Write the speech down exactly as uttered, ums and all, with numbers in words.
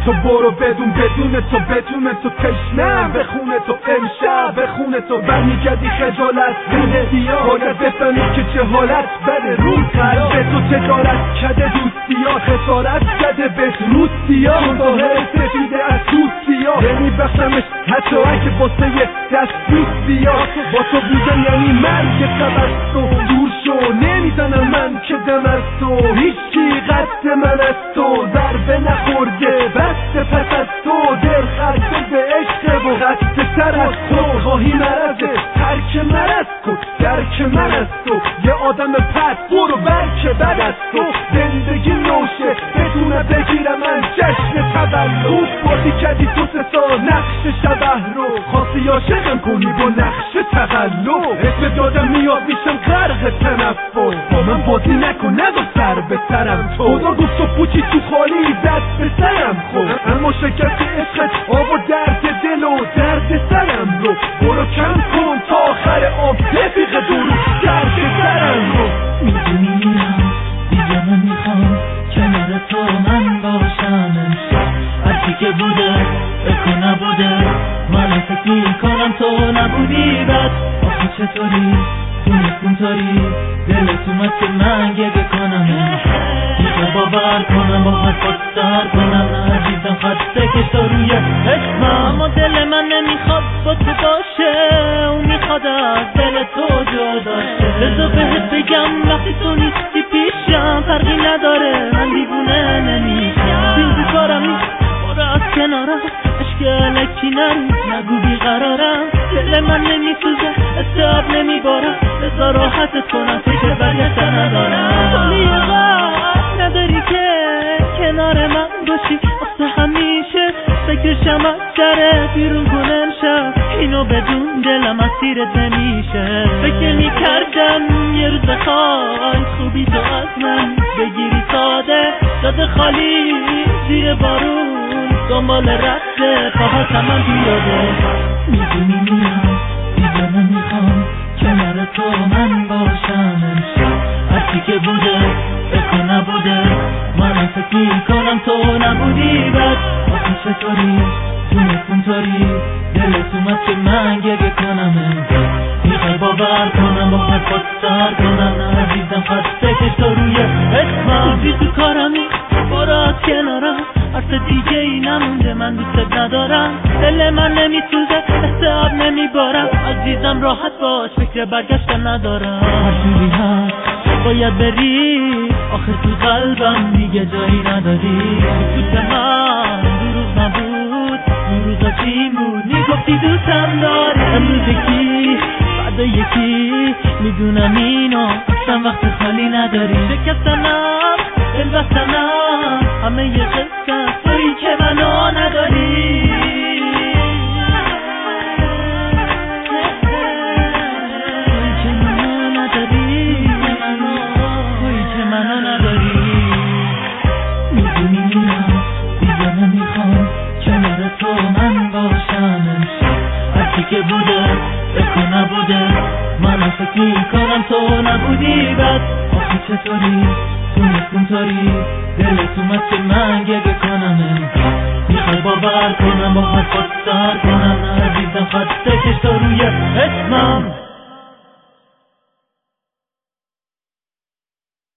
تو برو بدون بدون تو بدون تو تشنم بخونه تو امشب بخونه تو برمیگردی خجالت بده دیا باید بفهمی که چه حالت بده روز قلب تو تجارت کده دوستیا خسارت کده به روسیا چون ظاهر سفیده از دوستیا نمیبخشمش حتی اگه واسه یه دست دوستیا با تو بودن یعنی مرگ تبستو دور شو نمیزنم من که دم از تو هیچی قد من از تو ضربه نخورده بسته پس از تو دل خسته به عشق و خسته تر از تو خواهی مرزه ترک مرز کن درک من از تو یه آدم پس برو برک بد از تو زندگی نوشه بدونه بگیرم من جشن تولد بازی کردی تو سه سال نقش شبه رو خواستی عاشقم کنی با نقش تقلب اسم دادم میاد میشم غرق تنفر با من بازی نکن نذار سر به سرم تو خدا گفت تو پوچی تو خالی دست به سرم خود اما شکست عشقت آب و درد دل و درد سرم رو برو کم کن تا آخر آب رفیق درو درد سرم رو میدونی میرم دیگه نمیخوام کنار تو من باشم امشب هرچی که بوده بکن نبوده من فکر میکنم تو نبودی بس آخه چطوری تونستون تاری دلت اومد که من گریه کنم میخوای باور کنم با حرفات سر کنم نه عزیزم خسته کش تا روی اسمم اما دل من نمیخواد با تو باشه اون میخواد از دل تو جدا شه بذار بهت بگم وقتی تو نیستی پیشم فرقی نداره من دیوونه نمیشم این تو کارم نیست برو از کنارم عشق الکی نریز نگو بیقرارم دل من نمیسوزه استعاب نمیبارم بذار راحتت کنم فکر برگشت ندارم تو لیقت نداری که کنار من باشی واسه همیشه فکرشم اکثره بیرون کن امشب اینو بدون دلم اسیرت نمیشه فکر میکردم یه روز خواهی خوبی تو از من بگیری ساده داده خالی زیر بارون دنبال رفته پاهات من بیاده میدونی میرم دیگه نمیخوام کنار تو من باشم امشب هرچی که بوده بکن نبوده من فکر میکنم تو نبودی بس آخه چطوری تونستون تاری دلت اومد که من گریه کنم امشب میخوای باور کنم با حرفات سر کنم نه عزیزم خسته کش تا روی اسمم توزی تو کارمی برو از کنارم حرف دیگه ای نمونده من دوست ندارم دل من نمیسوزه استعاب نمیبارم عزیزم راحت باش فکر برگشت ندارم هرجوری هست باید بری آخر تو قلبم دیگه جایی نداری دوست من دو روز نبود دو روزا چی بود میگفتی دوستم داری امروز یکی بعد یکی میدونم اینو اصلا وقت خالی نداری شکستنم دل بستنم همه یه قصه تویی که منو نداری تویی که منو نداری تویی که منو نداری میدونی میرم دیگه نمیخوام کنار تو من باشم امشب هرچی که بوده بکن نبوده من فکر میکنم تو نبودی بس آخه چطوری تونستون تاری دلت اومد که من گریه کنم امشب میخوای باور کنم با حرفات سر کنم نه عزیزم خسته کش تا روی اسمم